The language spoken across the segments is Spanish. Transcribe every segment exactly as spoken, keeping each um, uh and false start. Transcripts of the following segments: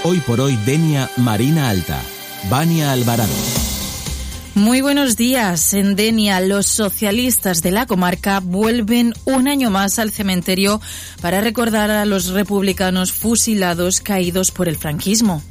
Hoy por hoy Denia, Marina Alta. Vania Alvarado. Muy buenos días. En Denia, los socialistas de la comarca vuelven un año más al cementerio para recordar a los republicanos fusilados caídos por el franquismo.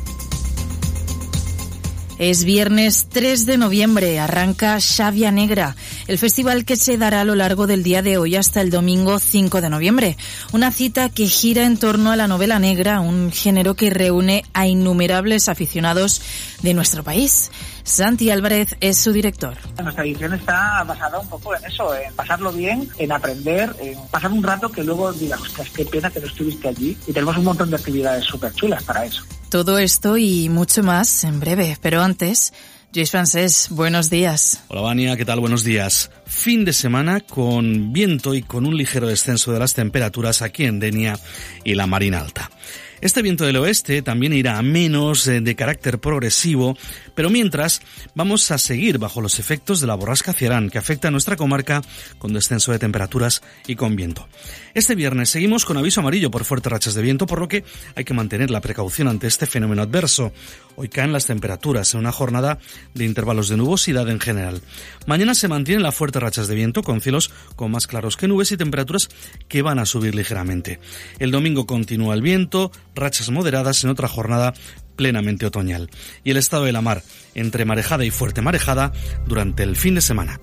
Es viernes tres de noviembre, arranca Xàbia Negra, el festival que se dará a lo largo del día de hoy hasta el domingo cinco de noviembre. Una cita que gira en torno a la novela negra, un género que reúne a innumerables aficionados de nuestro país. Santi Álvarez es su director. Nuestra edición está basada un poco en eso, en pasarlo bien, en aprender, en pasar un rato que luego digas, ostras, qué pena que no estuviste allí. Y tenemos un montón de actividades súper chulas para eso. Todo esto y mucho más en breve, pero antes, Lluís Francés, buenos días. Hola Vania, ¿qué tal? Buenos días. Fin de semana con viento y con un ligero descenso de las temperaturas aquí en Denia y la Marina Alta. Este viento del oeste también irá a menos, de carácter progresivo, pero mientras vamos a seguir bajo los efectos de la borrasca Ciarán, que afecta a nuestra comarca con descenso de temperaturas y con viento. Este viernes seguimos con aviso amarillo por fuertes rachas de viento, por lo que hay que mantener la precaución ante este fenómeno adverso. Hoy caen las temperaturas en una jornada de intervalos de nubosidad en general. Mañana se mantienen las fuertes rachas de viento con cielos con más claros que nubes y temperaturas que van a subir ligeramente. El domingo continúa el viento, rachas moderadas en otra jornada plenamente otoñal. Y el estado de la mar, entre marejada y fuerte marejada, durante el fin de semana.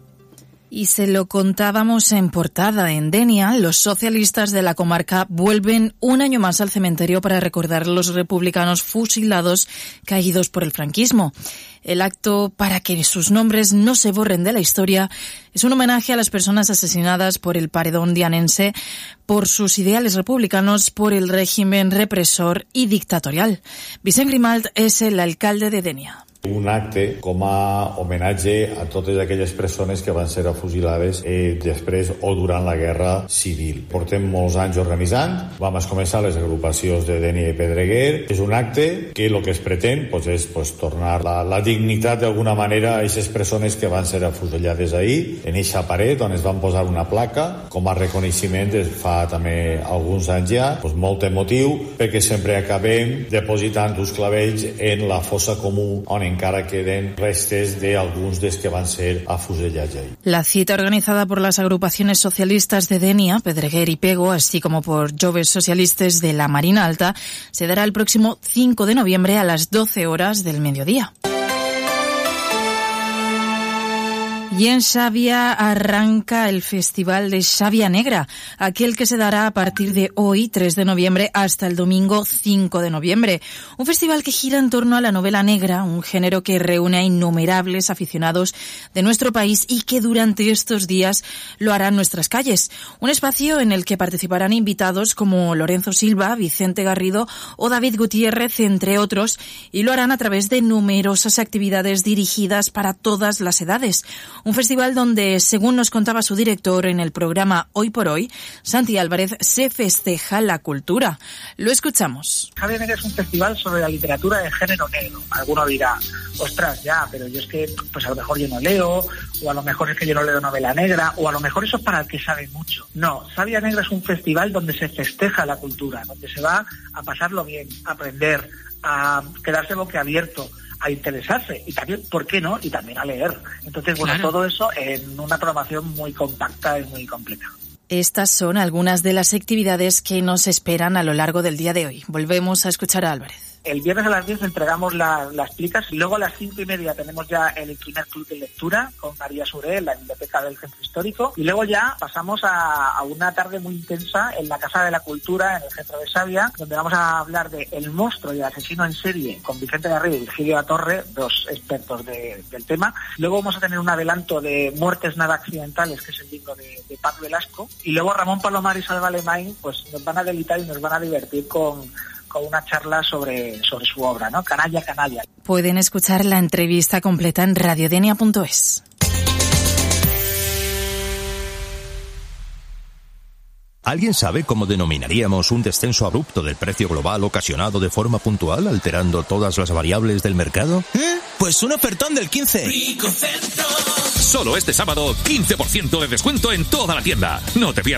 Y se lo contábamos en portada. En Denia, los socialistas de la comarca vuelven un año más al cementerio para recordar a los republicanos fusilados caídos por el franquismo. El acto, para que sus nombres no se borren de la historia, es un homenaje a las personas asesinadas por el paredón dianense por sus ideales republicanos por el régimen represor y dictatorial. Vicent Grimalt és el alcalde de Denia. Un acte com a homenatge a totes aquelles persones que van ser afusilades eh, després o durant la guerra civil. Portem molts anys organitzant, vam començar les agrupacions de Denia i Pedreguer. És un acte que el que es pretén pues, és pues, tornar la, la dignitat d'alguna manera a aquestes persones que van ser afusellades ahir, en eixa paret on es van posar una placa com a reconeixement des fa també alguns anys ja, pues, molt emotiu, perquè sempre acabem depositant uns clavells en la fossa comú on encara queden restes de algunos de los que van a ser afusellats ahí. La cita organizada por las agrupaciones socialistas de Denia, Pedreguer y Pego, así como por Joves Socialistes de la Marina Alta, se dará el próximo cinco de noviembre a las doce horas del mediodía. Y en Xàbia arranca el Festival de Xàbia Negra, aquel que se dará a partir de hoy, tres de noviembre, hasta el domingo cinco de noviembre. Un festival que gira en torno a la novela negra, un género que reúne a innumerables aficionados de nuestro país y que durante estos días lo hará en nuestras calles. Un espacio en el que participarán invitados como Lorenzo Silva, Vicente Garrido o David Gutiérrez, entre otros, y lo harán a través de numerosas actividades dirigidas para todas las edades. Un festival donde, según nos contaba su director en el programa Hoy por Hoy, Santi Álvarez, se festeja la cultura. Lo escuchamos. Xàbia Negra es un festival sobre la literatura de género negro. Alguno dirá, ostras, ya, pero yo es que pues a lo mejor yo no leo, o a lo mejor es que yo no leo novela negra, o a lo mejor eso es para el que sabe mucho. No, Xàbia Negra es un festival donde se festeja la cultura, donde se va a pasarlo bien, a aprender, a quedarse boquiabierto, a interesarse y también, ¿por qué no? Y también a leer. Entonces, bueno, claro, todo eso en una programación muy compacta y muy completa. Estas son algunas de las actividades que nos esperan a lo largo del día de hoy. Volvemos a escuchar a Álvarez. El viernes a las diez entregamos la, las plicas y luego a las cinco y media tenemos ya el primer club de lectura con María Suré en la biblioteca del Centro Histórico y luego ya pasamos a, a una tarde muy intensa en la Casa de la Cultura en el centro de Xàbia, donde vamos a hablar de El monstruo y el asesino en serie con Vicente Garrido y Virgilio Atorre, dos expertos de, del tema. Luego vamos a tener un adelanto de Muertes nada accidentales, que es el libro de, de Paz Velasco, y luego Ramón Palomar y Salva Alemany pues nos van a deleitar y nos van a divertir con con una charla sobre, sobre su obra, ¿no? Canalla, canalla. Pueden escuchar la entrevista completa en radiodenia punto es. ¿Alguien sabe cómo denominaríamos un descenso abrupto del precio global ocasionado de forma puntual, alterando todas las variables del mercado? ¿Eh? Pues un ofertón del quince. Bricocentro. Solo este sábado, quince por ciento de descuento en toda la tienda. No te pierdas